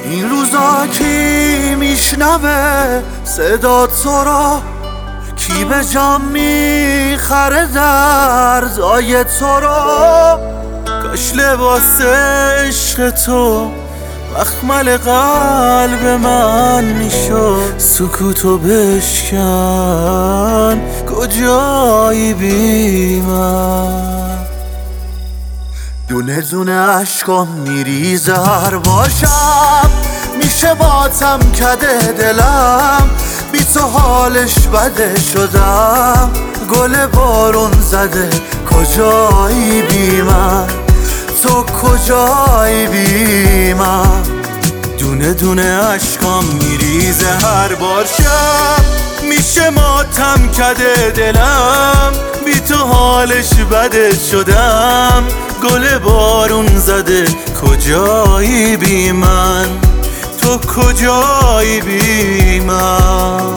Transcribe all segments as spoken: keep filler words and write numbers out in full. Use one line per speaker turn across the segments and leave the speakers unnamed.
این روزا کی میشنوه صدا تو را؟ کی به جام میخره دردای تو را؟ کاش لباس عشق تو مخمل قلب من میشد. سکوتو بشکن کجایی بی من؟ دونه دونه عشقام میریزه هر باشم، میشه ماتم کده دلم، بی تو حالش بده شدم. گل بارون زده کجایی بی من؟ تو کجایی بی من؟ دونه دونه عشقام میریزه هر بار شب، میشه ماتم کده دلم، بی تو حالش بده شدم. گل بارون زده کجایی بی من؟ تو کجایی بی من؟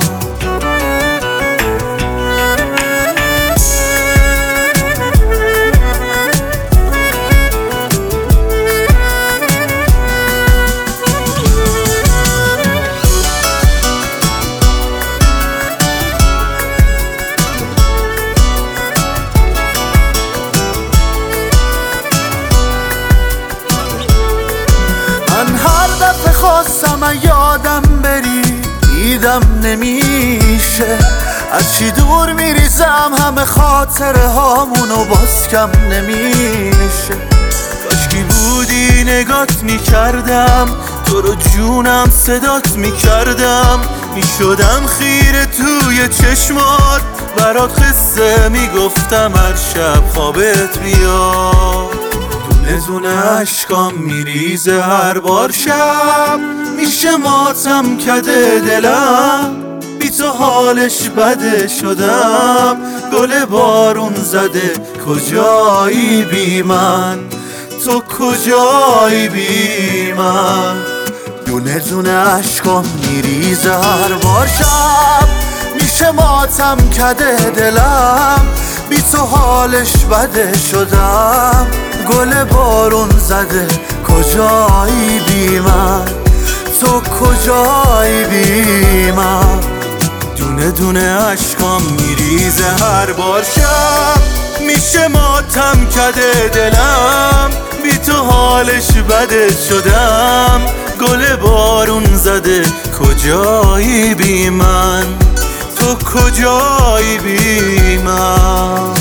من هر دفعه خواستم یادم بری دیدم نمیشه، از چی دور میریزم همه خاطره هامونو باز کم نمیشه. کاشکی بودی نگات میکردم، تو رو جونم صدات میکردم، میشدم خیره توی چشمات، برات قصه میگفتم هر شب خوابت بیاد. دونه دونه عشقام میریزه هر بار شب، میشه ماتم کده دلم، بی تو حالش بده شدم. گل بارون زده کجایی بی من؟ تو کجایی بی من؟ دونه دونه عشقام میریزه هر بار شب، میشه ماتم کده دلم، بی تو حالش بده شدم. گل بارون زده کجایی بی من؟ تو کجایی بی من؟ دونه دونه عشقام میریزه هر بار شب، میشه ماتم کده دلم، بی تو حالش بده شدم. گل بارون زده کجایی بی من؟ تو کجایی بی من؟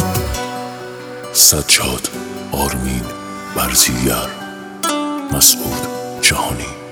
سجاد، آرمین، برزیگر، مسعود جهانی.